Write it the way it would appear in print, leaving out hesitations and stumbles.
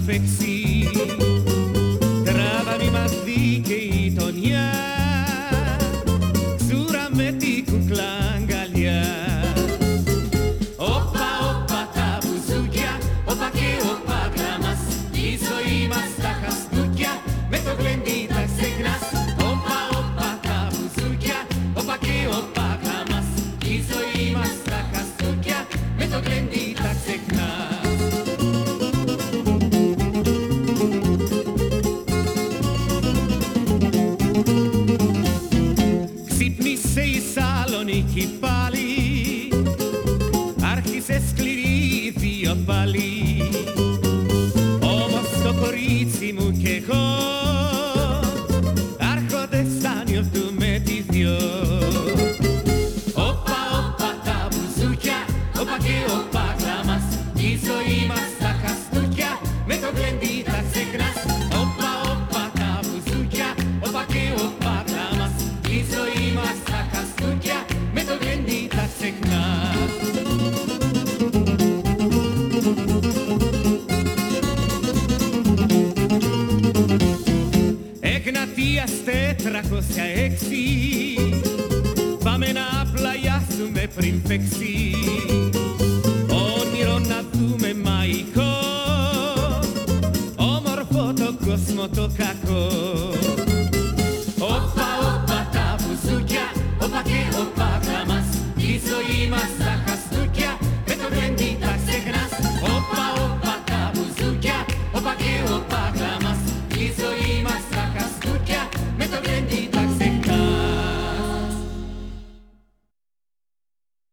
παίξει. Τράβαμε μαζί και η γειτονιά, ξούρα με την κουκλά αγκαλιά. Όπα, όπα τα μπουζούκια, όπα και όπα γράμμας, η ζωή μας τα χαστούκια, με το γλέντι τα ξεχνάς. Όπα, όπα τα μπουζούκια, όπα και όπα γράμμας, η ζωή μας τα χαστούκια, με το γλέντι τα ξεχνάς. Ξύπνησε η Σαλονίκη πάλι, άρχισε σκληρή βία πάλι. Όμως το κορίτσι μου κι εγώ, άρχοντες θα νιώθουμε τις δυο. Όπα, όπα τα μπουζούκια, όπα και όπα γράμμας, η ζωή μας τα χαστούκια, με το γλέντι τα ξεχνάς. Όπα, όπα τα μπουζούκια, όπα και όπα γράμμας, η ζωή μας τα χαστούκια, με το γλέντι τα ξεχνάς. Εγνατίας 406, πάμε να πλαγιάσουμε πριν παίξει.